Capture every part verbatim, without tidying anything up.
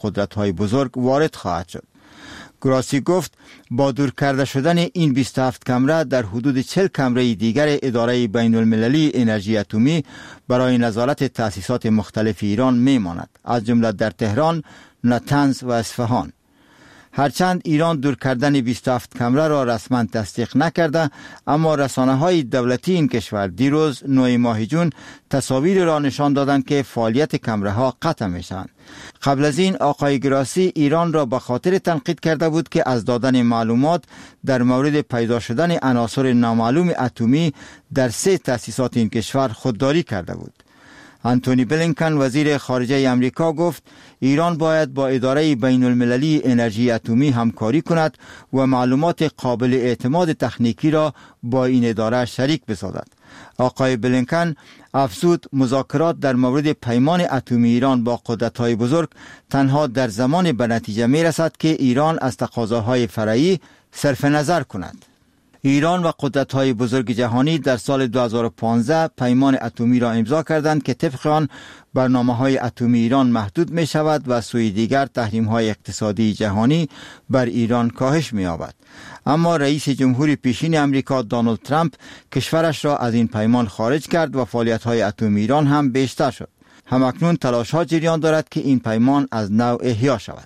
قدرت‌های بزرگ وارد خواهد شد. گراسی گفت با دور کرده شدن این بیست و هفت کمره در حدود چهل کمره دیگر اداره بین المللی انرژی اتمی برای نظارت تأسیسات مختلف ایران میماند، از جمله در تهران، نطنز و اصفهان. هرچند ایران دور کردن بیست و هفت کمره را رسما تصدیق نکرده، اما رسانه‌های دولتی این کشور دیروز نه ماه جون تصاویر را نشان دادند که فعالیت کمره ها قطع میشوند. قبل از این آقای گراسی ایران را به خاطر تنقید کرده بود که از دادن معلومات در مورد پیدا شدن عناصر نامعلوم اتمی در سه تأسیسات این کشور خودداری کرده بود. انتونی بلینکن وزیر خارجه امریکا گفت ایران باید با اداره بین المللی انرژی اتمی همکاری کند و معلومات قابل اعتماد تکنیکی را با این اداره شریک بسازد. آقای بلینکن افزود مذاکرات در مورد پیمان اتمی ایران با قدرت‌های بزرگ تنها در زمان به نتیجه می‌رسد که ایران از تقاضاهای فرعی صرف نظر کند. ایران و قدرت‌های بزرگ جهانی در سال دو هزار و پانزده پیمان اتمی را امضا کردند که طبق آن برنامه‌های اتمی ایران محدود می‌شود و سوی دیگر تحریم‌های اقتصادی جهانی بر ایران کاهش می‌یابد. اما رئیس جمهور پیشین امریکا دونالد ترامپ کشورش را از این پیمان خارج کرد و فعالیت‌های اتمی ایران هم بیشتر شد. همکنون تلاش‌ها جریان دارد که این پیمان از نو احیا شود.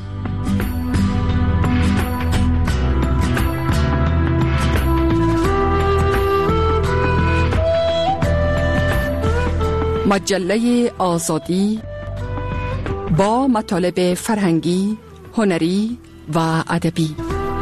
مجله آزادی با مطالب فرهنگی، هنری و ادبی.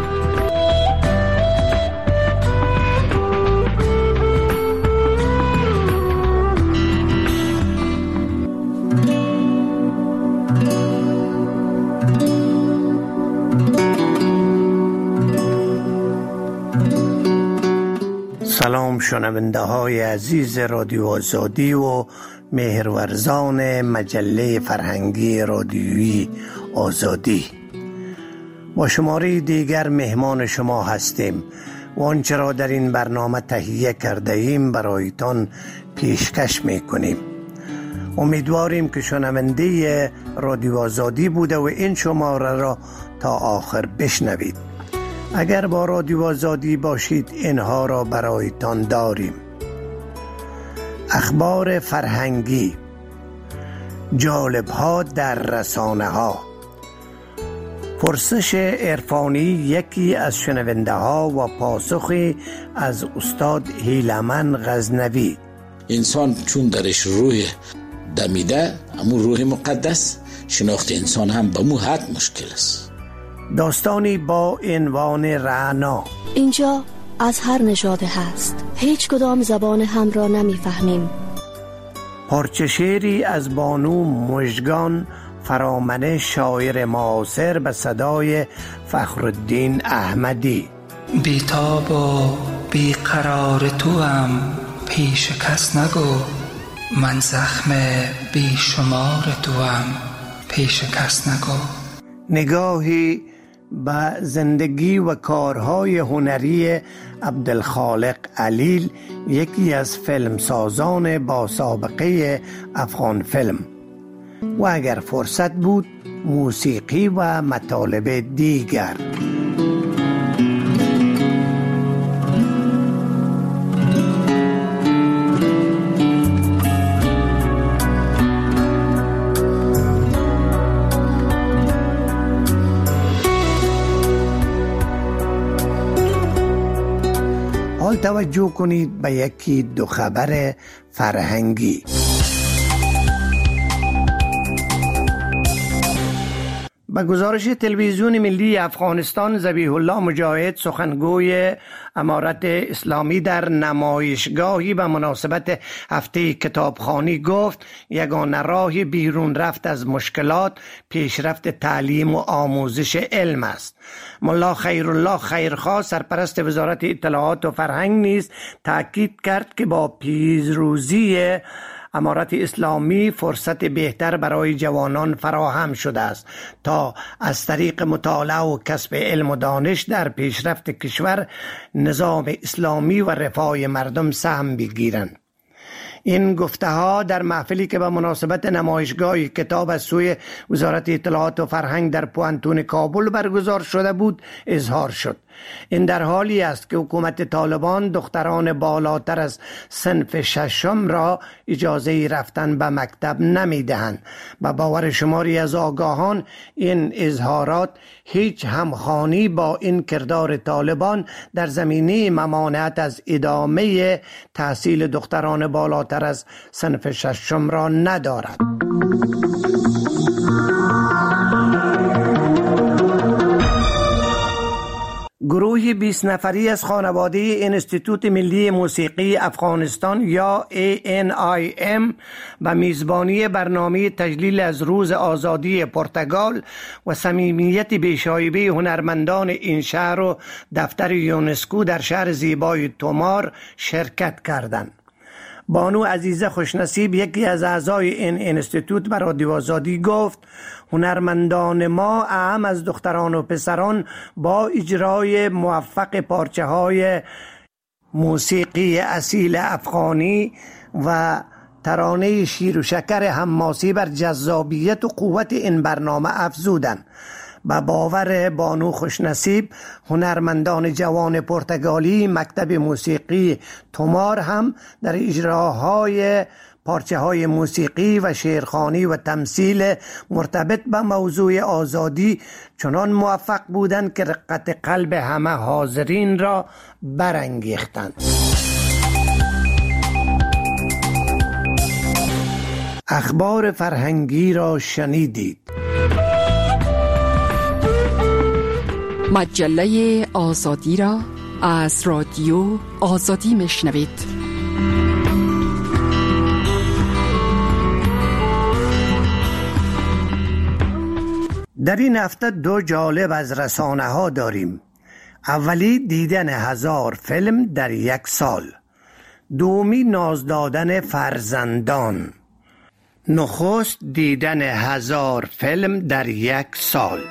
سلام شنونده های عزیز رادیو آزادی و مهرورزان مجله فرهنگی رادیویی آزادی. با شماره دیگر مهمان شما هستیم و آنچه را در این برنامه تهیه کرده ایم برایتان پیشکش میکنیم. امیدواریم که شنونده رادیو آزادی بوده و این شماره را تا آخر بشنوید. اگر با رادیو آزادی باشید اینها را برایتان داریم: اخبار فرهنگی، جالب‌ها در رسانه ها، پرسش عرفانی یکی از شنونده ها و پاسخی از استاد هیلمن غزنوی. انسان چون درش روح دمیده، همون روح مقدس، شناخت انسان هم به مو حد مشکل است. داستانی با عنوان رعنا. اینجا از هر نژادی هست، هیچ کدام زبان هم را نمیفهمیم. پارچه شعری از بانو مژگان فرامنه، شاعر معاصر، به صدای فخرالدین احمدی. بیتاب و بیقرار تو هم پیش کس نگو، من زخم بیشمار تو هم پیش کس نگو. نگاهی به زندگی و کارهای هنری عبدالخالق علیل، یکی از فیلمسازان با سابقه افغان فیلم، و اگر فرصت بود موسیقی و مطالب دیگر. حال توجه کنید به یکی دو خبر فرهنگی. به گزارش تلویزیون ملی افغانستان، ذبیح الله مجاهد، سخنگوی امارت اسلامی، در نمایشگاهی به مناسبت هفته کتابخوانی گفت یگانه راه بیرون رفت از مشکلات پیشرفت تعلیم و آموزش علم است. ملا خیرالله خیرخواه، سرپرست وزارت اطلاعات و فرهنگ، نیز تاکید کرد که با پیروزی امارت اسلامی فرصت بهتر برای جوانان فراهم شده است تا از طریق مطالعه و کسب علم و دانش در پیشرفت کشور، نظام اسلامی و رفاه مردم سهم بگیرند. این گفته ها در محفلی که به مناسبت نمایشگاه کتاب از سوی وزارت اطلاعات و فرهنگ در پوانتون کابل برگزار شده بود اظهار شد. این در حالی است که حکومت طالبان دختران بالاتر از صنف ششم را اجازه رفتن به مکتب نمی دهند. به باور شماری از آگاهان این اظهارات هیچ همخوانی با این کردار طالبان در زمینه ممانعت از ادامه تحصیل دختران بالاتر از صنف ششم را ندارد. گروهی بیست نفری از خانواده انستیتوت ملی موسیقی افغانستان یا ای ان آی ام به میزبانی برنامه تجلیل از روز آزادی پرتغال و صمیمیت بی‌شایبه هنرمندان این شهر و دفتر یونسکو در شهر زیبای تومار شرکت کردند. بانو عزیزه خوشنصیب، یکی از اعضای این انستیتوت، به رادیو آزادی گفت هنرمندان ما اهم از دختران و پسران با اجرای موفق پارچه های موسیقی اصیل افغانی و ترانه شیر و شکر حماسی بر جذابیت و قوت این برنامه افزودند. با باور بانو خوشنصیب، هنرمندان جوان پرتغالی مکتب موسیقی تومار هم در اجراهای پارچه های موسیقی و شعرخوانی و تمثیل مرتبط به موضوع آزادی چنان موفق بودند که رقت قلب همه حاضرین را برانگیختند. اخبار فرهنگی را شنیدید. مجله آزادی را از رادیو آزادی میشنوید. در این هفته دو جالب از رسانه ها داریم. اولی دیدن هزار فیلم در یک سال، دومی ناز دادن فرزندان. نخست دیدن هزار فیلم در یک سال.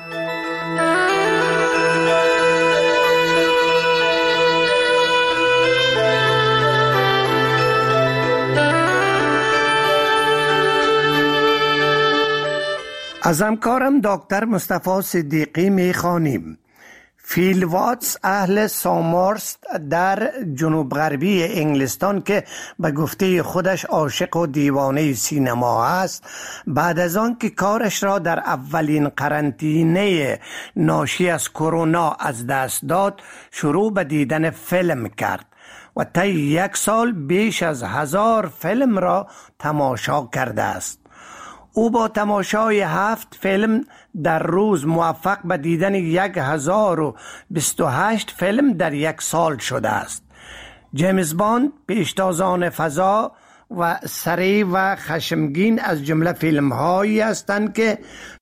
از همکارم دکتر مصطفی صدیقی میخوانیم. فیل واتس اهل سامرست در جنوب غربی انگلستان که به گفته خودش عاشق و دیوانه سینما است، بعد از آن که کارش را در اولین قرنطینه ناشی از کرونا از دست داد، شروع به دیدن فیلم کرد و طی یک سال بیش از هزار فیلم را تماشا کرده است. او با تماشای هفت فیلم در روز موفق به دیدن یک هزار و بیست و هشت فیلم در یک سال شده است. جیمز باند، پیشتازان فضا و سریع و خشمگین از جمله فیلم هایی هستند که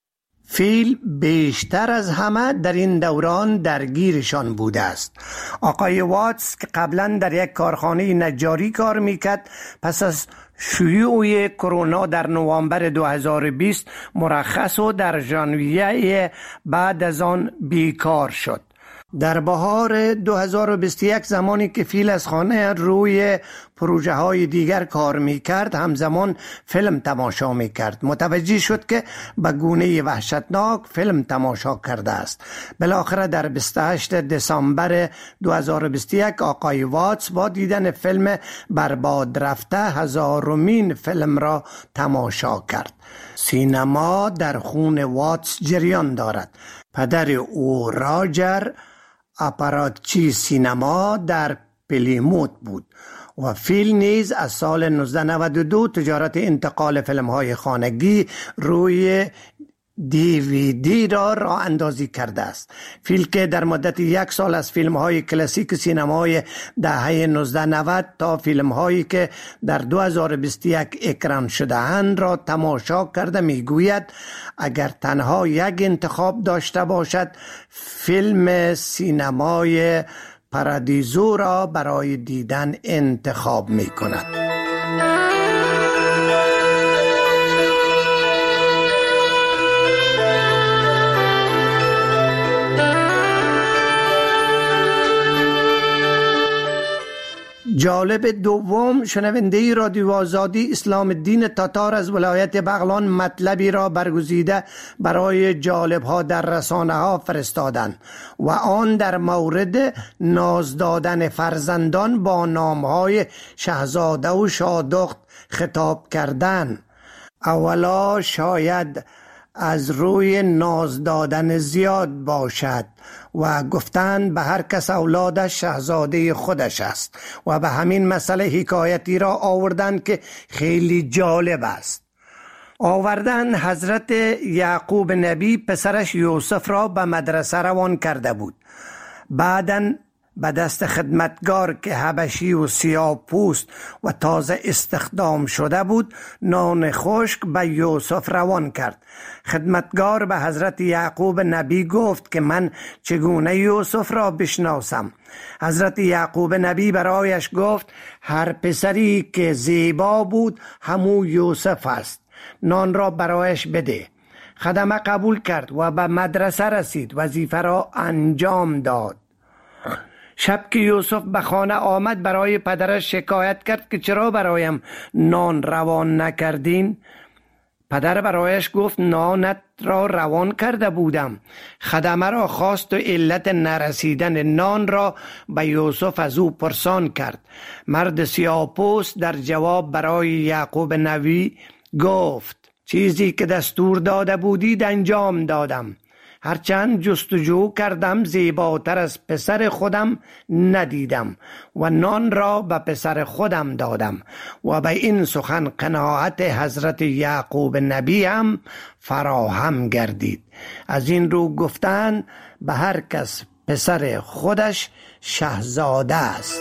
فیل بیشتر از همه در این دوران درگیرشان بوده است. آقای واتس که قبلا در یک کارخانه نجاری کار میکرد، پس از شیوع کرونا در نوامبر دو هزار و بیست مرخص و در ژانویه بعد از آن بیکار شد. در بهار دو هزار و بیست و یک زمانی که فیل از خانه روی پروژه های دیگر کار می کرد، همزمان فیلم تماشا می کرد. متوجه شد که به گونه وحشتناک فیلم تماشا کرده است. بالاخره در بیست و هشتم دسامبر دو هزار و بیست و یک آقای واتس با دیدن فیلم برباد رفته هزارمین فیلم را تماشا کرد. سینما در خون واتس جریان دارد. پدر او راجر آپاراتچی سینما در پلیموت بود و فیل نیز از سال نوزده نود و دو تجارت انتقال فیلم های خانگی روی دی وی دی را راه اندازی کرده است. فیل که در مدت یک سال از فیلم های کلاسیک سینمای دهه نوزده نود تا فیلم هایی که در دو هزار و بیست و یک اکران شده اند را تماشا کرده، میگوید اگر تنها یک انتخاب داشته باشد، فیلم سینمای پارادیزو را برای دیدن انتخاب می کند. جالب دوم، شنونده رادیو آزادی اسلام الدین تاتار از ولایت بغلان مطلبی را برگزیده برای جالب ها در رسانه ها فرستادند و آن در مورد ناز دادن فرزندان با نام های شهزاده و شادخت خطاب کردند. اولا شاید از روی ناز دادن زیاد باشد و گفتند به هر کس اولادش شهزاده خودش است و به همین مسئله حکایتی را آوردند که خیلی جالب است. آوردن حضرت یعقوب نبی پسرش یوسف را به مدرسه روان کرده بود. بعداً به دست خدمتگار که حبشی و سیاه پوست و تازه استخدام شده بود نان خشک به یوسف روان کرد. خدمتگار به حضرت یعقوب نبی گفت که من چگونه یوسف را بشناسم؟ حضرت یعقوب نبی برایش گفت هر پسری که زیبا بود همو یوسف است، نان را برایش بده. خدمه قبول کرد و به مدرسه رسید، وظیفه را انجام داد. شب که یوسف به خانه آمد برای پدرش شکایت کرد که چرا برایم نان روان نکردین؟ پدر برایش گفت نانت را روان کرده بودم. خدمه را خواست و علت نرسیدن نان را به یوسف از او پرسان کرد. مرد سیاه‌پوست در جواب برای یعقوب نبی گفت چیزی که دستور داده بودید انجام دادم. هرچند جستجو کردم زیباتر از پسر خودم ندیدم و نان را به پسر خودم دادم. و به این سخن قناعت حضرت یعقوب نبی هم فراهم گردید. از این رو گفتن به هر کس پسر خودش شهزاده است.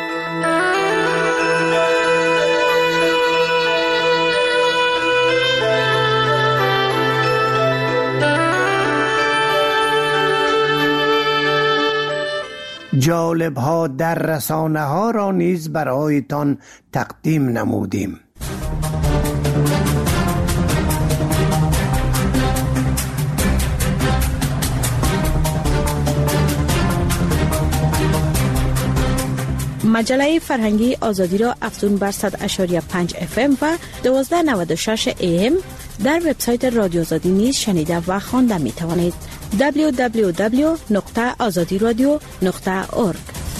جالب ها در رسانه ها را نیز برایتان تقدیم نمودیم. مجله فرهنگی آزادی را افزون بر صد و پنج اف ام و دوازده نود و شش ای ام در وبسایت رادیو آزادی نیز شنیده و خوانده می توانید. دبلیو دبلیو دبلیو نقطه آزادی رادیو نقطه اورگ.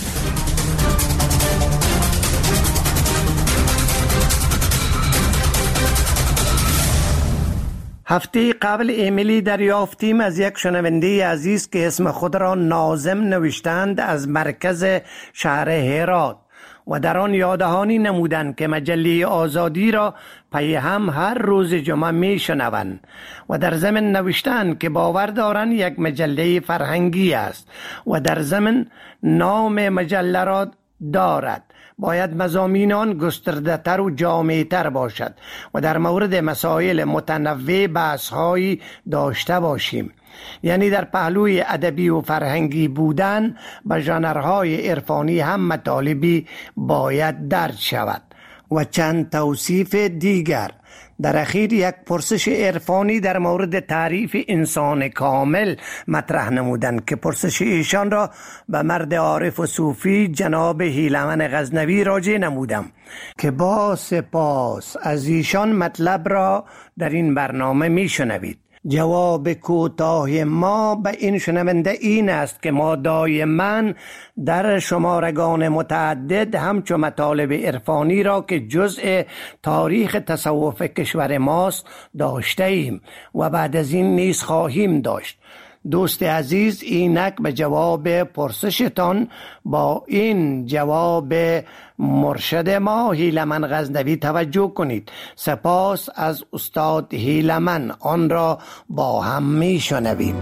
هفته قبل ایمیلی دریافتیم از یک شنونده عزیز که اسم خود را ناظم نوشتند از مرکز شهر هرات و در آن یادهانی نمودند که مجله آزادی را پی هم هر روز جمعه می شنوند و در ضمن نوشتند که باور دارند یک مجله فرهنگی است و در ضمن نام مجله را دارد. باید مضامین آن گسترده‌تر و جامع‌تر باشد و در مورد مسائل متنوع بحث‌هایی داشته باشیم. یعنی در پهلوی ادبی و فرهنگی بودن به ژانرهای عرفانی هم مطالبی باید درج شود. و چند توصیف دیگر. در اخیر یک پرسش عرفانی در مورد تعریف انسان کامل مطرح نمودند که پرسش ایشان را به مرد عارف و صوفی جناب هیلمن غزنوی راجع نمودم که با سپاس از ایشان مطلب را در این برنامه می شنوید. جواب کوتاه ما به این شنونده این است که ما دائما در شمارگان متعدد همچو مطالب عرفانی را که جزء تاریخ تصوف کشور ماست داشته ایم و بعد از این نیز خواهیم داشت. دوست عزیز، اینک به جواب پرسشتان با این جواب مرشد ما هیلمن غزنوی توجه کنید. سپاس از استاد هیلمن. آن را با هم می شنویم.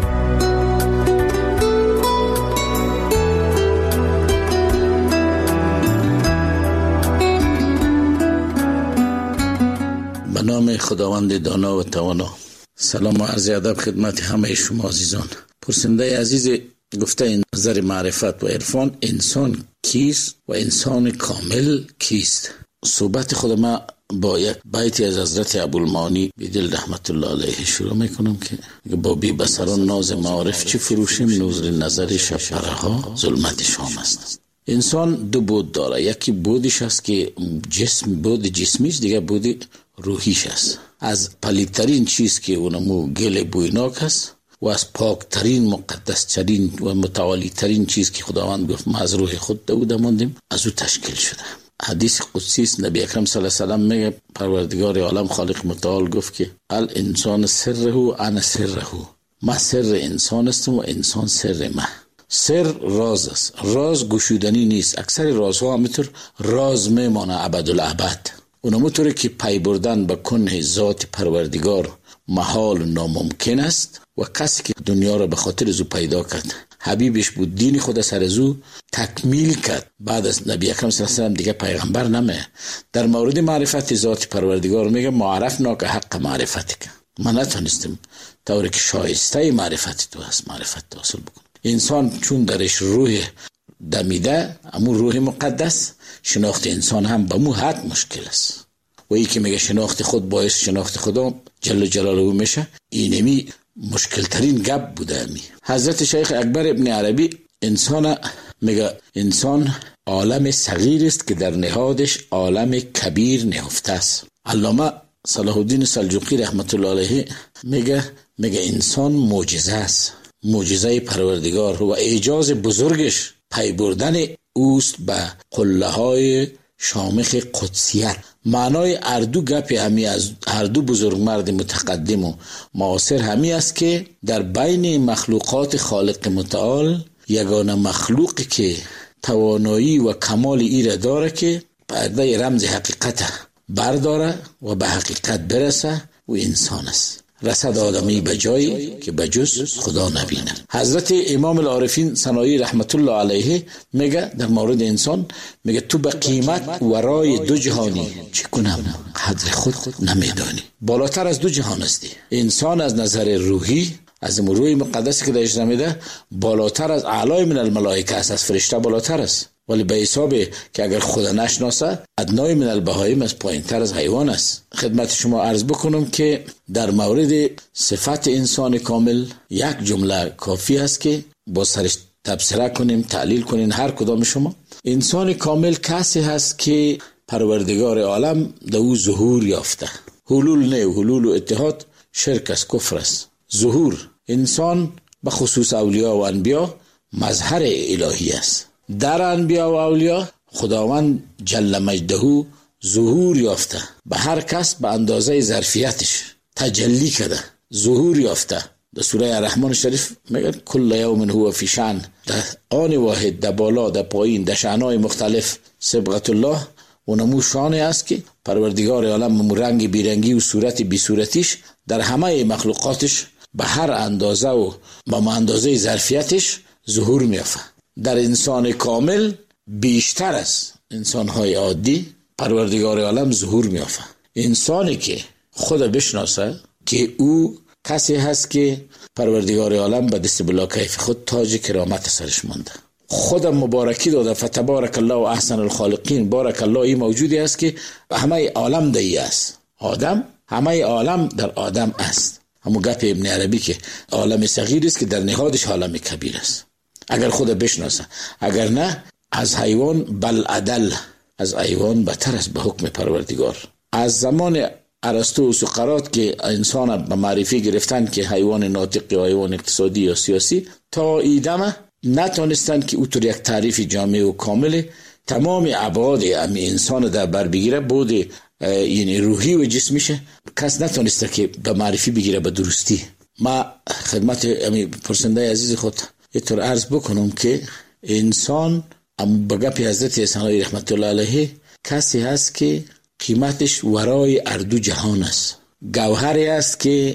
به نام خداوند دانا و توانا. سلام و عرض ادب خدمت همه شما عزیزان. پرسنده عزیز گفته این نظر معرفت و عرفان، انسان کیست و انسان کامل کیست؟ صحبت خود ما با یک بیتی از حضرت ابوالمعانی بیدل رحمت الله علیه شروع میکنم که با بی بصران ناز معارف چی فروشیم، نور نظر شب پرها ظلمت شام است. انسان دو بود داره، یکی بودش است که جسم بود جسمیش، دیگه بود روحیش است. از پلیدترین چیز که اونمو گل بویناک است و از پاکترین مقدسترین و متعالیترین چیز که خداوند گفت ما از روح خود داود ماندیم، از او تشکیل شده. حدیث قدسی است، نبی اکرم صلی الله علیه و سلم میگه پروردگار عالم خالق متعال گفت که الانسان سره انا سره، ما سر انسان هستم و انسان سر ما. سر راز است، راز گشودنی نیست. اکثر رازها همینطور راز میمانه ابدالابد. اونمونطوری که پی بردن به کنه ذات پروردگار محال و ناممکن است و کسی که دنیا را به خاطر از او پیدا کرد، حبیبش بود، دین خود سر از او تکمیل کرد، بعد از نبی اکرم صلی الله علیه و سلم دیگه پیغمبر نمیه. در مورد معرفت ذات پروردگار میگه معرفنا که حق معرفت که من نتونستم طوری که شایسته معرفت تو هست معرفت حاصل بکنم. انسان چون درش روح دمیده، امون روح مقدس، شناخت انسان هم به مو حد مشکل است. و ای که میگه شناخت خود باعث شناخت خدا جل جلاله میشه، اینمی مشکل ترین گپ بوده. امی حضرت شیخ اکبر ابن عربی انسان میگه انسان عالم صغیر است که در نهادش عالم کبیر نهفته است. علامه صلاح الدین سلجوقی رحمت الله علیه میگه میگه انسان معجزه است، معجزه پروردگار و اعجاز بزرگش پی بردن اوست به قله های شامخ قدسیت. معنای اردو گپ همی از هر دو بزرگ مرد متقدم و معاصر همی است که در بین مخلوقات خالق متعال یگانه مخلوقی که توانایی و کمال ایره داره که پرده رمز حقیقت برداره و به حقیقت برسه و انسان است. رسد آدمی به جایی که به جز خدا نبینه. حضرت امام العارفین ثنایی رحمت الله علیه میگه در مورد انسان، میگه تو به قیمت ورای دو جهانی، چی کنم قدر خود نمیدانی. بالاتر از دو جهان هستی. انسان از نظر روحی، از روح مقدسی که درش نمیده، بالاتر از اعلای من الملائکه است، از فرشته بالاتر است. ولی به حسابه که اگر خدا نشناسه ادنای من البهایم از پایین تر از حیوان است. خدمت شما عرض بکنم که در مورد صفت انسان کامل یک جمله کافی است که با سرش تبصره کنیم، تعلیل کنیم هر کدام شما. انسان کامل کسی هست که پروردگار عالم در او ظهور یافته. حلول نه، حلول و اتحاد شرک است، کفر است. ظهور انسان به خصوص اولیاء و انبیاء مظهر الهی است. در انبیاء و اولیاء خداوند جل مجده ظهور یافته، به هر کس به اندازه ظرفیتش تجلی کرده، ظهور یافته. در سوره الرحمن شریف میگه کل یوم هو فی شأن، در آن واحد، در بالا در پایین، در شأنهای مختلف. صبغت الله اونمو شانه است که پروردگار عالم رنگ بیرنگی و صورت بی صورتیش در همه مخلوقاتش به هر اندازه و با اندازه ظرفیتش ظهور میافته. در انسان کامل بیشتر از انسان‌های عادی پروردگار عالم ظهور میافته. انسانی که خود بشناسه که او کسی هست که پروردگار عالم به دست بلا کیف خود تاج کرامت سرش مانده، خود مبارکی داده. فتبارک الله و احسن الخالقین. بارک الله این موجودی است که همه عالم دایی است. آدم، همه عالم در آدم است. همون گپ ابن عربی که عالم صغیر است که در نهادش عالم کبیر است. اگر خود بشناسه، اگر نه از حیوان بل عدل، از حیوان بتر است به حکم پروردگار. از زمان ارسطو و سقراط که انسان به معرفی گرفتن که حیوان ناطق یا حیوان اقتصادی یا سیاسی، تا ایدمه نتونستن که اوتر یک تعریف جامع و کامل تمام ابعاد امی انسان در بر بگیره. بود یعنی روحی و جسمیشه کس نتونسته که به معرفی بگیره به درستی. ما خدمت امی پرسنده عزیز خود اینطور عرض بکنم که انسان بگپ حضرت ثنایی رحمت الله علیه کسی هست که قیمتش ورای اردو جهان است. گوهری است که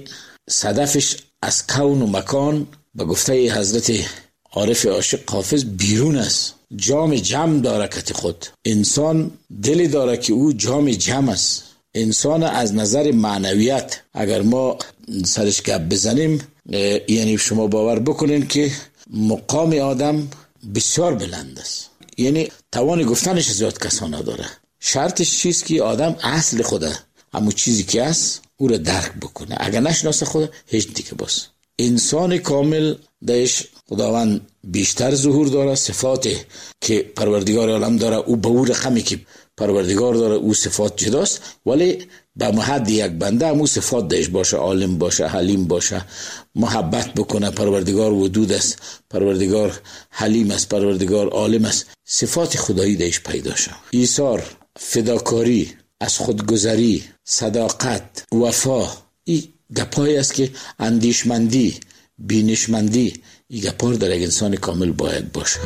صدفش از کون و مکان به گفته حضرت عارف عاشق حافظ بیرون است. جام جم داره کت خود. انسان دلی داره که او جام جم است. انسان از نظر معنویت اگر ما سرش گپ بزنیم، یعنی شما باور بکنین که مقام آدم بسیار بلند است. یعنی توان گفتنش زیاد کسا نداره. شرطش چیست که آدم اصل خوده، اما چیزی که است او را درک بکنه. اگر نشناسه خوده هیچ دیگه باست. انسان کامل دایش خداوند بیشتر ظهور داره، صفات که پروردگار عالم داره او به اون رقمی که پروردگار داره او صفات جداست، ولی به محد یک بنده هم او صفات داشت باشه، عالم باشه، حلیم باشه، محبت بکنه. پروردگار ودود است، پروردگار حلیم است، پروردگار عالم است. صفات خدایی داشت پیدا شد. ایثار، فداکاری، از خودگذری، صداقت، وفا، این گپایی است که اندیشمندی، بینشمندی، این گپار در یک انسان کامل باید باشه.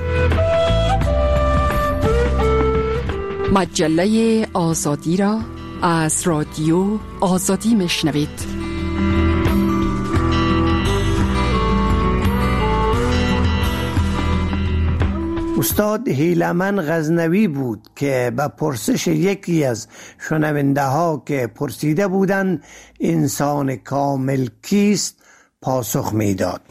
مجله آزادی را از رادیو آزادی میشنوید. استاد هیلمن غزنوی بود که به پرسش یکی از شنونده ها که پرسیده بودند انسان کامل کیست پاسخ میداد.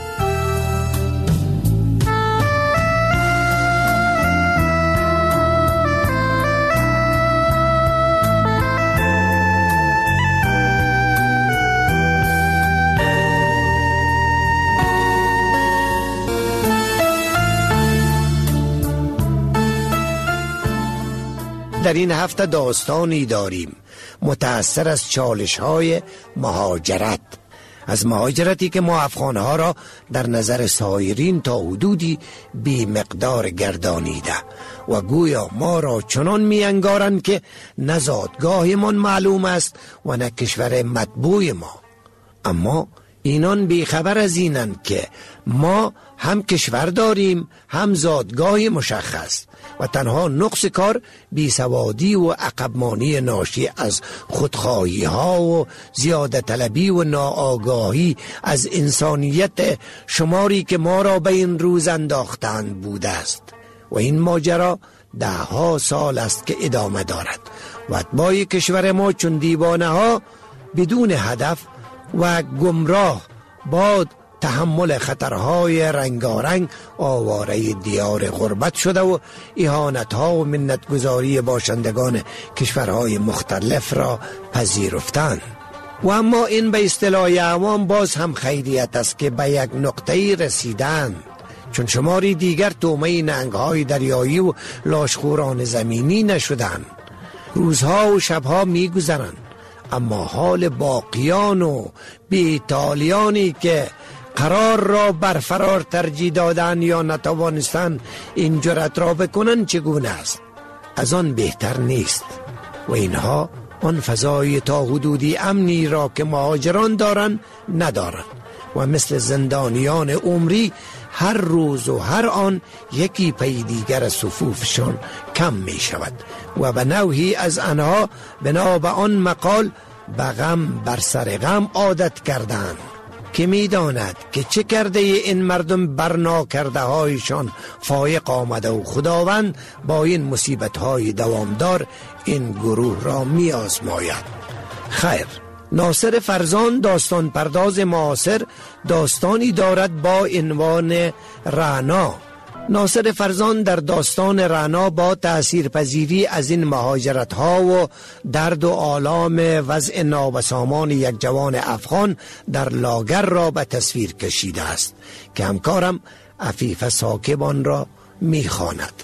در این هفته داستانی داریم متأثر از چالش های مهاجرت، از مهاجرتی که ما افغانها را در نظر سایرین تا حدودی بی مقدار گردانیده و گویا ما را چنان می انگارند که نه زادگاهمان معلوم است و نه کشور مطبوع ما. اما اینان بیخبر از اینند که ما هم کشور داریم هم زادگاه مشخص و تنها نقص کار بیسوادی و عقبمانی ناشی از خودخواهی ها و زیاده طلبی و ناآگاهی از انسانیت شماری که ما را به این روز انداختند بوده است و این ماجرا ده ها سال است که ادامه دارد و اتباع کشور ما چون دیوانه ها بدون هدف و گمراه با تحمل خطرهای رنگارنگ آواره دیار غربت شده و اهانتها و منتگذاری باشندگان کشورهای مختلف را پذیرفتند. و اما این به اصطلاح عوام باز هم خیریت است که به یک نقطه‌ای رسیدند، چون شماری دیگر طعمه نهنگ‌های دریایی و لاشخوران زمینی نشدند. روزها و شبها می‌گذرند، اما حال باقیان و بی‌تالیانی که قرار را برفرار ترجیح دادن یا نتوانستن این جرأت را بکنن چگونه است؟ از آن بهتر نیست و اینها آن فضای تا حدودی امنی را که مهاجران دارن ندارن و مثل زندانیان عمری هر روز و هر آن یکی پی دیگر صفوفشان کم می شود و به نوعی از آنها بنا به آن مقال به غم بر سر غم عادت کردند که می داند که چه کرده این مردم برنا کرده هایشان فایق آمده و خداوند با این مصیبت های دوامدار این گروه را می آزماید. خیر، ناصر فرزان داستان پرداز معاصر داستانی دارد با عنوان رعنا. ناصر فرزان در داستان رعنا با تأثیر پذیری از این مهاجرت ها و درد و آلام وضع نابسامان یک جوان افغان در لاگر را به تصویر کشیده است که همکارم عفیف ساکبان را می خواند.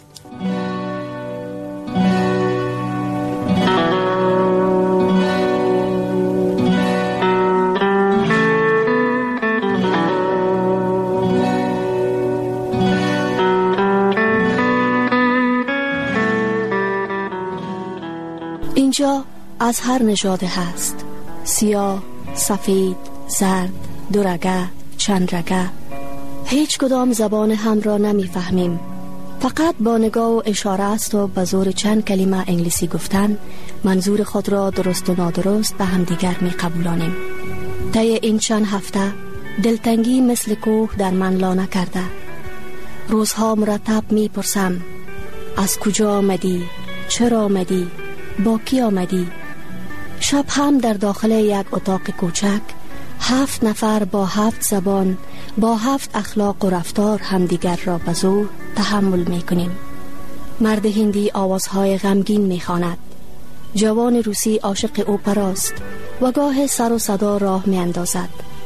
اینجا از هر نژاد هست، سیاه، سفید، زرد، دورگه، چندرگه. هیچ کدام زبان هم را نمی فهمیم. فقط با نگاه و اشاره است و به زور چند کلمه انگلیسی گفتن منظور خود را درست و نادرست به هم دیگر می قبولانیم. طی این چند هفته دلتنگی مثل کوه در من لانه کرده. روزها مرتب می پرسم از کجا آمدی؟ چرا آمدی؟ با کی آمدی؟ شب هم در داخل یک اتاق کوچک هفت نفر با هفت زبان با هفت اخلاق و رفتار همدیگر را به زور تحمل می کنیم. مرد هندی آوازهای غمگین می خواند. جوان روسی عاشق اپراست و گاه سر و صدا راه می اندازد.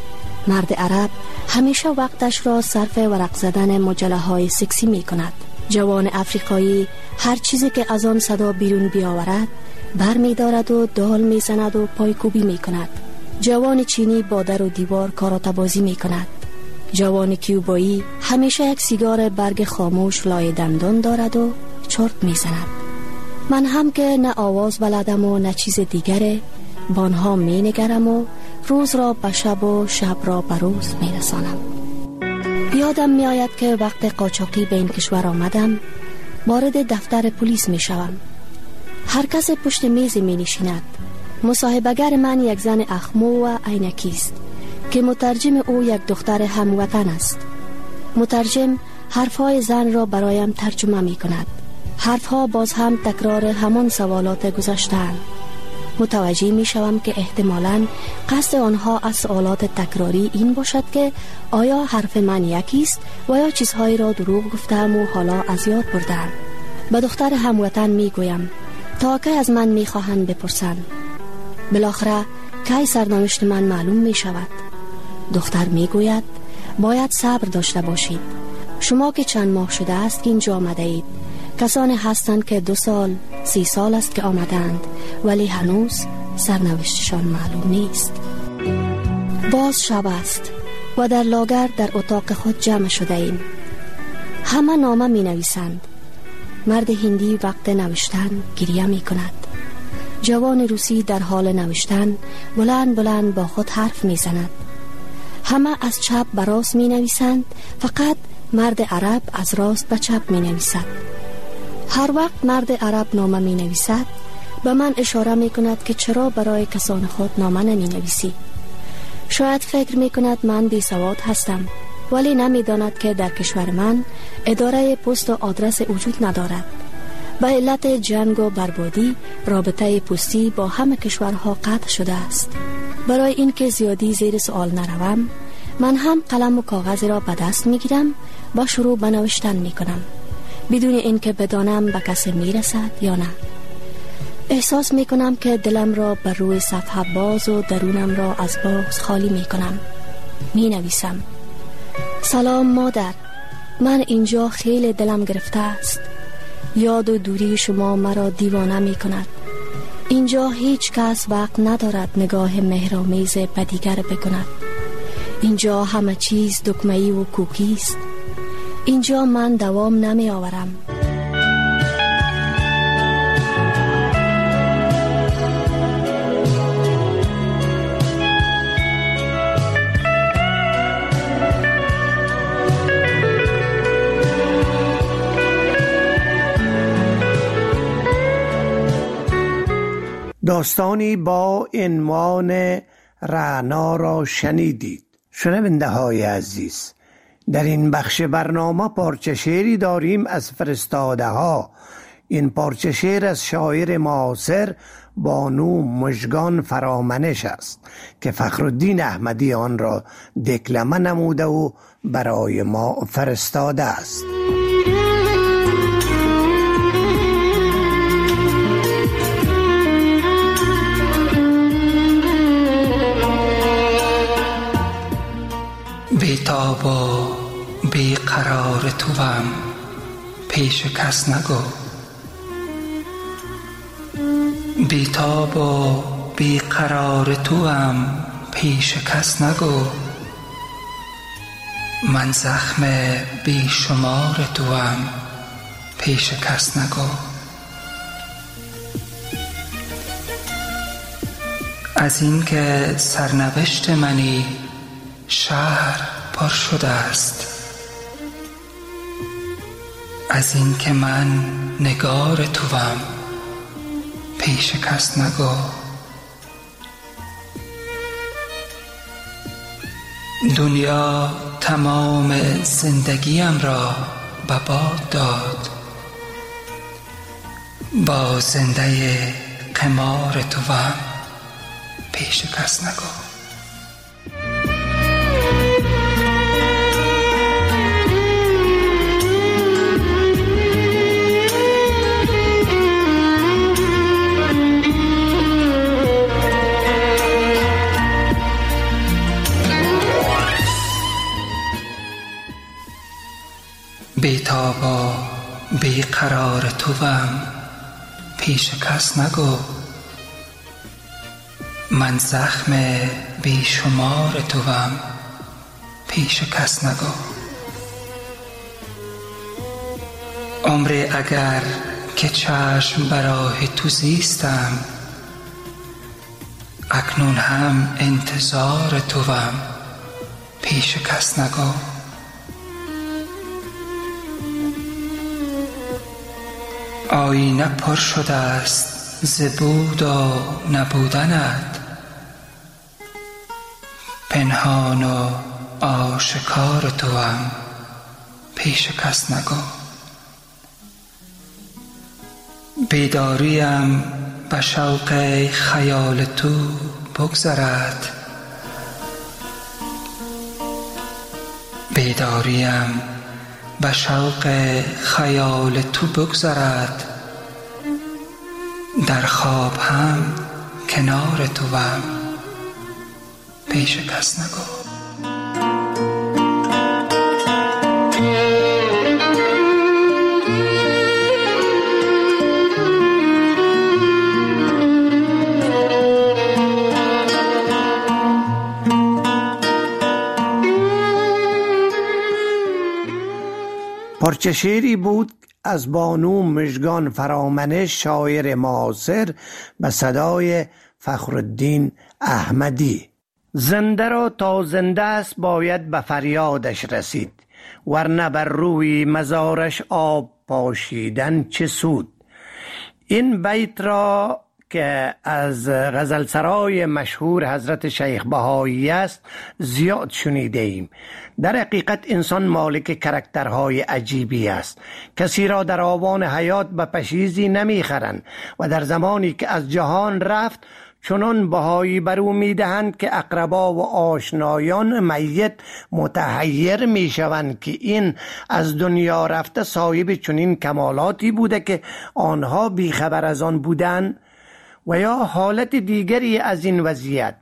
مرد عرب همیشه وقتش را صرف ورق زدن مجله های سکسی می کند. جوان افریقایی هر چیزی که از آن صدا بیرون بیاورد بر می دارد و دال می زند و پایکوبی می کند. جوان چینی با در و دیوار کاراتبازی می کند. جوان کیوبایی همیشه یک سیگار برگ خاموش لای دندان دارد و چرت می زند. من هم که نه آواز بلدم و نه چیز دیگره، بانها می نگرم و روز را به شب و شب را به روز می رسانم. یادم می آید که وقت قاچاقی به این کشور آمدم وارد دفتر پلیس می شوم. هر کس پشت میز می نشیند. مصاحبه‌گر من یک زن اخمو و عینکی است که مترجم او یک دختر هموطن است. مترجم حرفهای زن را برایم ترجمه می کند. حرفها باز هم تکرار همان سوالات گذشته‌اند. متوجه می شوم که احتمالاً قصد آنها از سوالات تکراری این باشد که آیا حرف من یکی است و یا چیزهایی را دروغ گفتم و حالا از یاد بردم. به دختر هموطن می گویم تا که از من می خواهند بپرسند. بالاخره کی سرنوشت من معلوم می شود. دختر می گوید باید صبر داشته باشید. شما که چند ماه شده است که اینجا آمده اید، کسانی هستند که دو سال سی سال است که آمدند ولی هنوز سرنوشتشان معلوم نیست. باز شب است و در لاگر در اتاق خود جمع شده ایم. همه نامه می نویسند. مرد هندی وقت نوشتن گریه می کند. جوان روسی در حال نوشتن بلند بلند با خود حرف می زند. همه از چپ به راست می نویسند، فقط مرد عرب از راست به چپ می نویسد. هر وقت مرد عرب نامه می نویسد به من اشاره می کند که چرا برای کسان خود نامه نمی نویسی. شاید فکر می کند من بی سواد هستم، ولی نمی داند که در کشور من اداره پست و آدرس وجود ندارد. به علت جنگ و بربادی رابطه پستی با همه کشورها قطع شده است. برای اینکه زیادی زیر سوال نروم، من هم قلم و کاغذ را به دست می گیرم و شروع به نوشتن می کنم، بدون اینکه بدانم به کسی می رسد یا نه. احساس می کنم که دلم را بر روی صفحه باز و درونم را از بغض خالی می کنم. می نویسم: سلام مادر، من اینجا خیلی دلم گرفته است. یاد و دوری شما مرا دیوانه می کند. اینجا هیچ کس وقت ندارد نگاه مهرآمیز به دیگر بکند. اینجا همه چیز دکمه‌ای و کوکی است. اینجا من دوام نمی آورم. داستانی با عنوان رعنا را شنیدید. شنونده های عزیز، در این بخش برنامه پارچه شعری داریم از فرستاده ها. این پارچه شعر از شاعر معاصر بانو مژگان فرامنش است که فخرالدین احمدی آن را دکلمه نموده و برای ما فرستاده است. بی‌تاب و بیقرار توام، پیش کس نگو. بی‌تاب و بیقرار توام، پیش کس نگو. من زخم بیشمار توام، پیش کس نگو. از این که سرنوشت منی شهر پر شده است، از این که من نگار توام، پیش کس نگو. دنیا تمام زندگیم را به باد داد، با زنده قمار توام، پیش کس نگو. بی‌تابا بیقرار توام، پیش کس نگو. من زخم بیشمار توام، پیش کس نگو. عمری اگر که چشم برای تو زیستم، اکنون هم انتظار توام، پیش کس نگو. آینه پر شده است ز بود و نبودنت، پنهان و آشکار توام، پیش کس نگو. بیداریم به شوق خیال تو بگذرد، بیداریم به شوق خیال تو بگذرد. در خواب هم کنار توام، پیش کس نگو. پارچه شعری بود از بانو مژگان فرامنش، شاعر معاصر، به صدای فخرالدین احمدی. زنده را تا زنده است باید به فریادش رسید، ورنه بر روی مزارش آب پاشیدن چه سود. این بیت را که از غزلسرای مشهور حضرت شیخ بهایی است زیاد شنیده ایم. در حقیقت انسان مالک کرکترهای عجیبی است. کسی را در آوان حیات به پشیزی نمیخرند و در زمانی که از جهان رفت چنان بهایی بر او میدهند که اقربا و آشنایان میت متحیر میشوند که این از دنیا رفته صاحب چنین کمالاتی بوده که آنها بیخبر از آن بودند. و یا حالت دیگری از این وضعیت،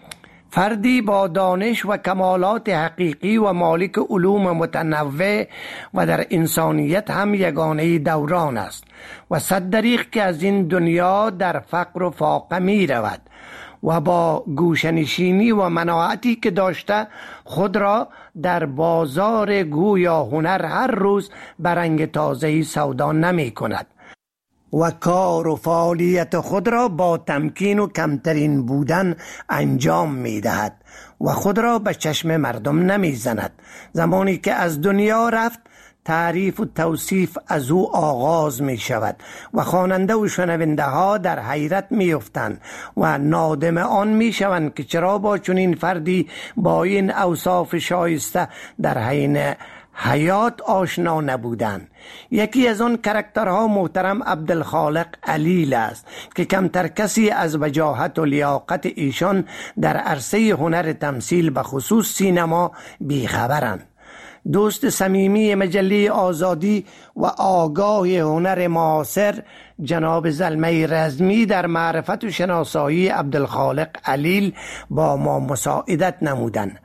فردی با دانش و کمالات حقیقی و مالک علوم متنوع و در انسانیت هم یگانه دوران است و صد دریغ که از این دنیا در فقر و فاقه می رود و با گوشنشینی و مناعتی که داشته خود را در بازار گویا هنر هر روز برنگ تازه‌ای سودا نمی کند و کار و فعالیت خود را با تمکین و کمترین بودن انجام می دهد و خود را به چشم مردم نمی زند. زمانی که از دنیا رفت تعریف و توصیف از او آغاز می شود و خواننده و شنونده ها در حیرت می افتند و نادم آن می شوند که چرا با چنین فردی با این اوصاف شایسته در حین حیات آشنا نبودند. یکی از آن کرکترها محترم عبدالخالق علیل است که کمتر کسی از وجاهت و لیاقت ایشان در عرصه هنر تمثیل به خصوص سینما بیخبرند. دوست صمیمی مجله آزادی و آگاه هنر معاصر جناب زلمه رزمی در معرفت و شناسایی عبدالخالق علیل با ما مساعدت نمودند.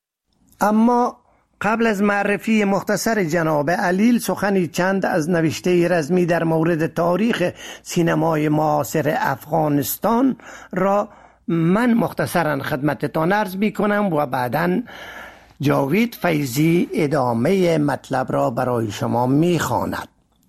اما قبل از معرفی مختصر جناب علیل سخنی چند از نوشته رزمی در مورد تاریخ سینمای معاصر افغانستان را من مختصرا خدمتتان عرض می کنم و بعداً جاوید فیضی ادامه مطلب را برای شما می خواند.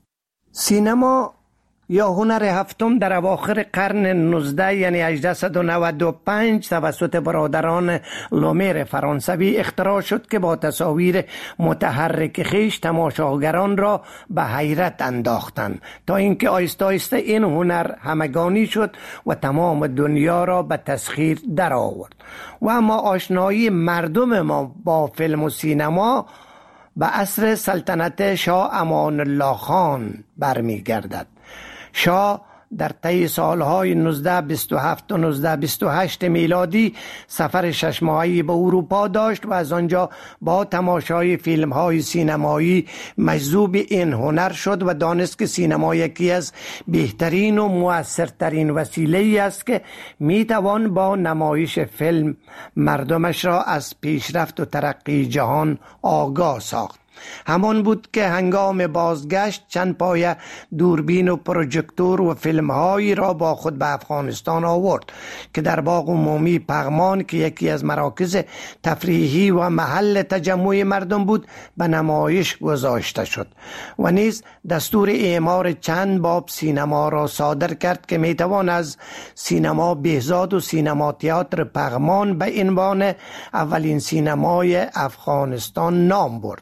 سینما یا هنر هفتم در اواخر قرن نوزده یعنی هجده و نود و پنج توسط برادران لومیر فرانسوی اختراع شد که با تصاویر متحرک خیش تماشاگران را به حیرت انداختند تا اینکه آیسته آیسته این هنر همگانی شد و تمام دنیا را به تسخیر در آورد. و اما آشنایی مردم ما با فیلم و سینما به عصر سلطنت شاه امان الله خان برمی گردد. شاه در طی سالهای نوزده بیست و هفت و نوزده بیست و هشت میلادی سفر شش ماهه‌ای به اروپا داشت و از آنجا با تماشای فیلم‌های سینمایی مجذوب این هنر شد و دانست که سینما یکی از بهترین و مؤثرترین وسیله‌ای است که میتوان با نمایش فیلم مردمش را از پیشرفت و ترقی جهان آگاه ساخت. همان بود که هنگام بازگشت چند پایه دوربین و پروژکتور و فیلم هایی را با خود به افغانستان آورد که در باغ عمومی پغمان که یکی از مراکز تفریحی و محل تجمع مردم بود به نمایش گذاشته شد و نیز دستور اعمار چند باب سینما را صادر کرد که میتوان از سینما بهزاد و سینما تئاتر پغمان به عنوان اولین سینمای افغانستان نام برد.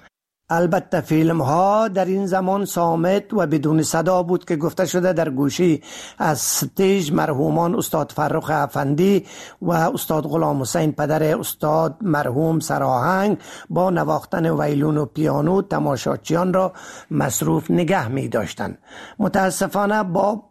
البته فیلم ها در این زمان صامت و بدون صدا بود که گفته شده در گوشی از ستیج مرحومان استاد فرخ افندی و استاد غلام حسین پدر استاد مرحوم سراهنگ با نواختن ویلون و پیانو تماشاچیان را مصروف نگه می داشتند. متاسفانه با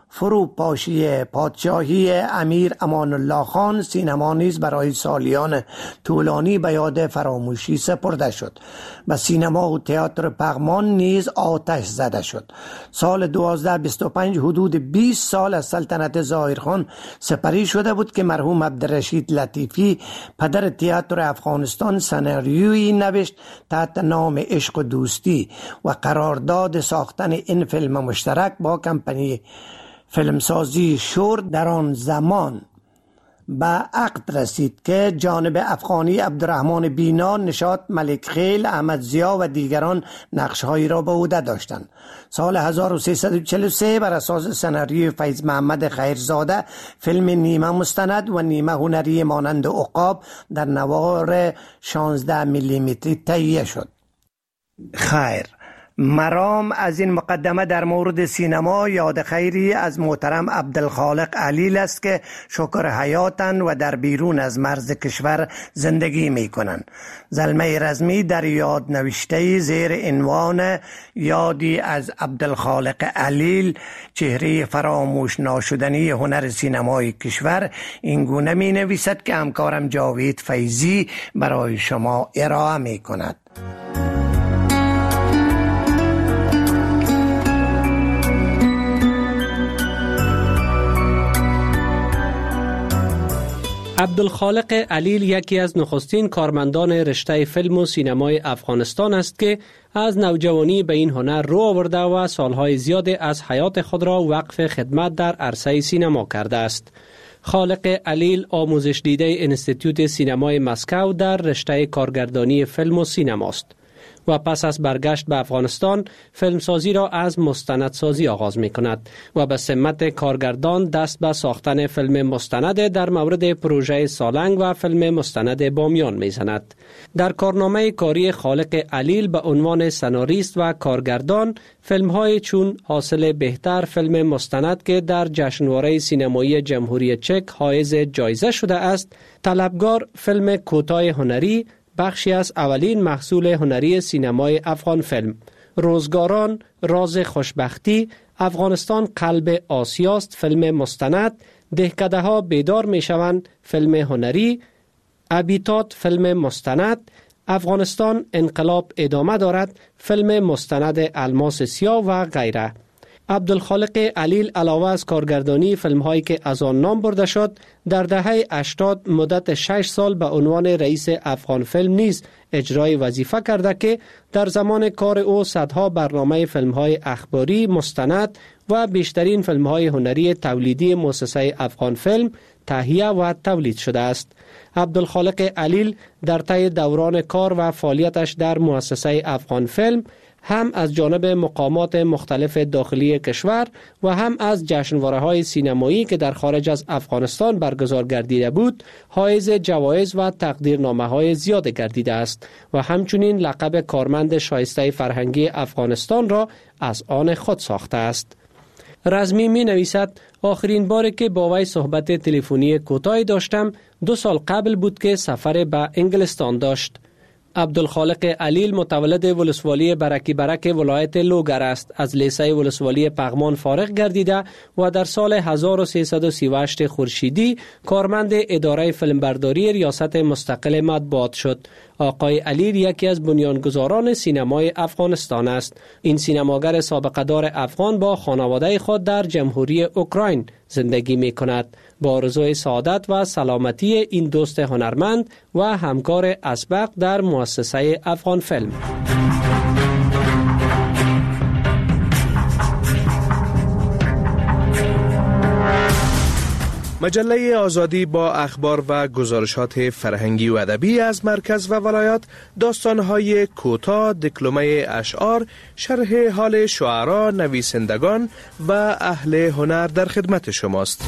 فروپاشی پادشاهی امیر امان الله خان سینما نیز برای سالیان طولانی به یاد فراموشی سپرده شد. به سینما و تئاتر پغمان نیز آتش زده شد. سال دوازده بیست و پنج حدود بیست سال از سلطنت ظاهرخان سپری شده بود که مرحوم عبدالرشید لطیفی پدر تئاتر افغانستان سناریویی نوشت تحت نام عشق و دوستی و قرارداد ساختن این فیلم مشترک با کمپانی فیلمسازی شور در آن زمان به عقد رسید که جانب افغانی عبدالرحمن بینا، نشاط ملک خیل، احمد ضیا و دیگران نقشهایی را به عهده داشتند. سال هزار و سیصد و چهل و سه بر اساس سناریوی فیض محمد خیرزاده فیلم نیمه مستند و نیمه هنری مانند عقاب در نوار شانزده میلیمتری تهیه شد. خیر، مرام از این مقدمه در مورد سینما یاد خیری از محترم عبدالخالق علیل است که شکر حیاتن و در بیرون از مرز کشور زندگی می کنند. زلمه رزمی در یاد نوشته زیر عنوان یادی از عبدالخالق علیل، چهره فراموش ناشدنی هنر سینمای کشور، این گونه می نویسد که همکارم جاوید فیضی برای شما ارائه می کند. عبدالخالق علیل یکی از نخستین کارمندان رشته فیلم و سینمای افغانستان است که از نوجوانی به این هنر رو آورده و سالهای زیادی از حیات خود را وقف خدمت در عرصه سینما کرده است. خالق علیل آموزش دیده انستیتوت سینمای مسکو در رشته کارگردانی فیلم و سینماست و پس از برگشت به افغانستان فیلمسازی را از مستندسازی آغاز می کند و به سمت کارگردان دست به ساختن فیلم مستند در مورد پروژه سالنگ و فیلم مستند بامیان می زند. در کارنامه کاری خالق علیل به عنوان سناریست و کارگردان فیلم های چون حاصل بهتر فیلم مستند که در جشنواره سینمایی جمهوری چک حائز جایزه شده است، طلبگار فیلم کوتاه هنری بخشی از اولین محصول هنری سینمای افغان فیلم، روزگاران، راز خوشبختی، افغانستان قلب آسیاست فیلم مستند، دهکده ها بیدار می شوند فیلم هنری، ابیتات فیلم مستند، افغانستان انقلاب ادامه دارد فیلم مستند الماس سیاه و غیره. عبدالخالق علیل علاوه از کارگردانی فیلم هایی که از آن نام برده شد، در دهه هشتاد مدت شش سال به عنوان رئیس افغان فیلم نیز اجرای وظیفه کرده که در زمان کار او صدها برنامه فیلم های اخباری، مستند و بیشترین فیلم های هنری تولیدی مؤسسه افغان فیلم تهیه و تولید شده است. عبدالخالق علیل در طی دوران کار و فعالیتش در مؤسسه افغان فیلم هم از جانب مقامات مختلف داخلی کشور و هم از جشنواره‌های سینمایی که در خارج از افغانستان برگزار گردیده بود، حائز جوایز و تقدیرنامه‌های زیاد گردیده است و همچنین لقب کارمند شایسته فرهنگی افغانستان را از آن خود ساخته است. رزمی می نویسد آخرین باری که با وی صحبت تلفنی کوتاهی داشتم دو سال قبل بود که سفر به انگلستان داشت. عبدالخالق علیل متولد ولسوالی برکی برک ولایت لوگر است. از لیسه ولسوالی پغمان فارغ گردیده و در سال هزار و سیصد و سی و هشت خورشیدی کارمند اداره فیلمبرداری ریاست مستقل مطبوعات شد. آقای علیل یکی از بنیانگذاران سینمای افغانستان است. این سینماگر سابقه دار افغان با خانواده خود در جمهوری اوکراین زندگی می کند. با آرزوی سعادت و سلامتی این دوست هنرمند و همکار اسبق در مؤسسه افغان فیلم. مجله آزادی با اخبار و گزارشات فرهنگی و ادبی از مرکز و ولایات، داستان‌های کوتاه، دکلمه اشعار، شرح حال شعرا، نویسندگان و اهل هنر در خدمت شماست.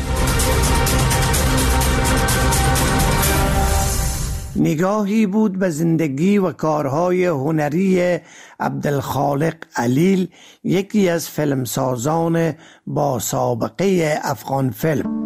نگاهی بود به زندگی و کارهای هنری عبدالخالق علیل، یکی از فیلمسازان با سابقه افغان فیلم.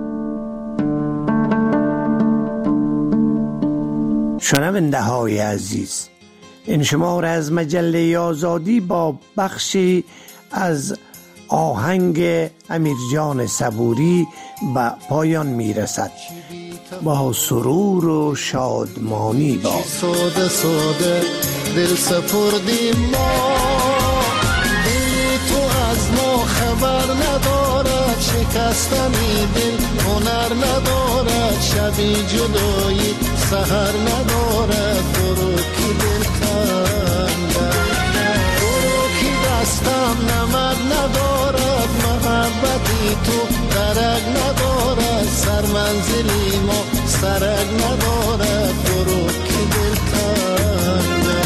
شنونده های عزیز، این شماره از مجله آزادی با بخشی از آهنگ امیرجان صبوری به پایان می رسد. با سرور و شادمانی با ساده ساده دل سپردیم ما، دل تو از ما خبر ندارد، شکستنی دل هنر ندارد، شبی جدایی سحر ندارد، برو کی دل کنده، برو کی دستم نمد ندارد، محبتی تو درک ندارد، سر منزلی ما سرک ندارد، برو کی دل کنده.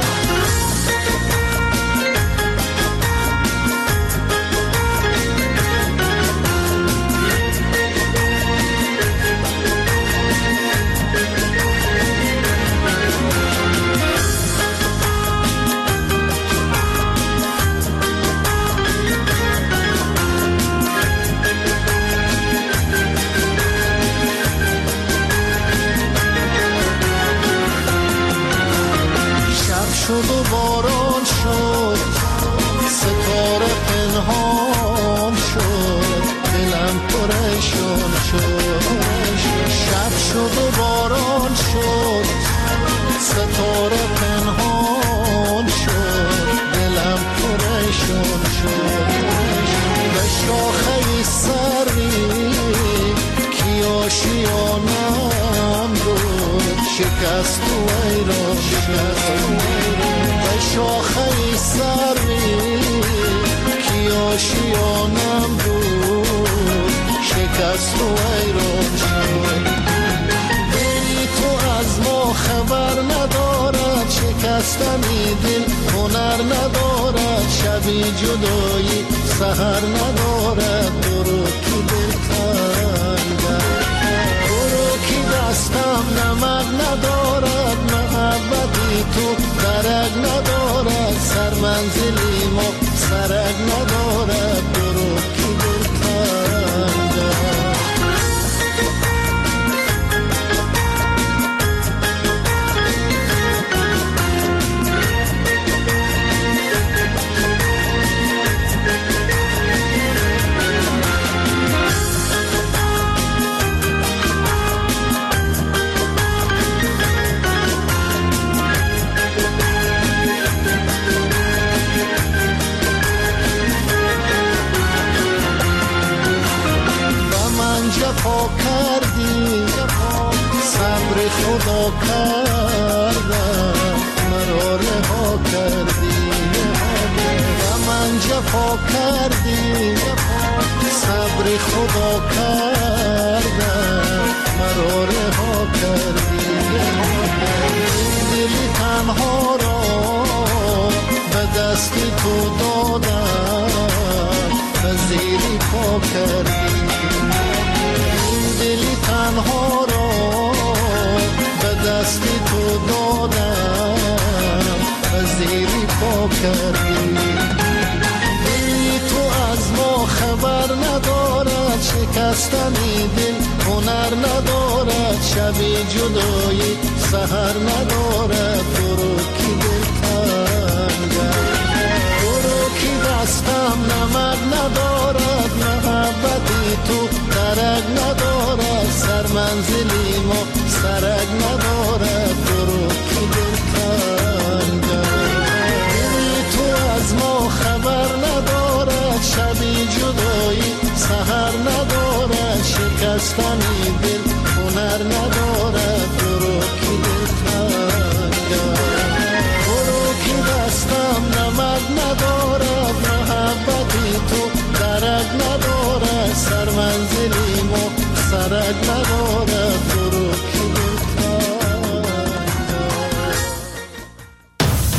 شد و باران شد، ستاره پنهان شد، دلم پریشان شد. شب شد و باران شد، ستاره پنهان شد، دلم پریشان شد. به شاخه سری کی آشیانم بود، شکست و ایران شد. به شاخه سری کی آشیانم بود، شکست و ایران شد. دلی تو از ما خبر ندارد، شکستنی دل هنر ندارد، شبی جدایی سحر ندارد، برو کی دل کنده، برو کی دستم نمد ندارد، محبتی تو درک ندارد، سر منزلی ما سرک ندارد، برو کی دل کنده. جفا کردی، صبر خدا کردم، مرا رها کردی. و من جفا کردی، صبر خدا کردم، مرا رها کردی. دل تنها را به دستی تو دادم، به زیری پا کردی. دلی تنها را به دستی تو دادم، به زیری پا کردی. دلی تو از ما خبر ندارد، شکستنی دل هنر ندارد، شبی جدایی سحر ندارد، برو کی دل کنده، برو کی دستم نمد ندارد، محبتی تو درک ندارد، سر منزلی ما سرک ندارد، برو کی درد ندارم.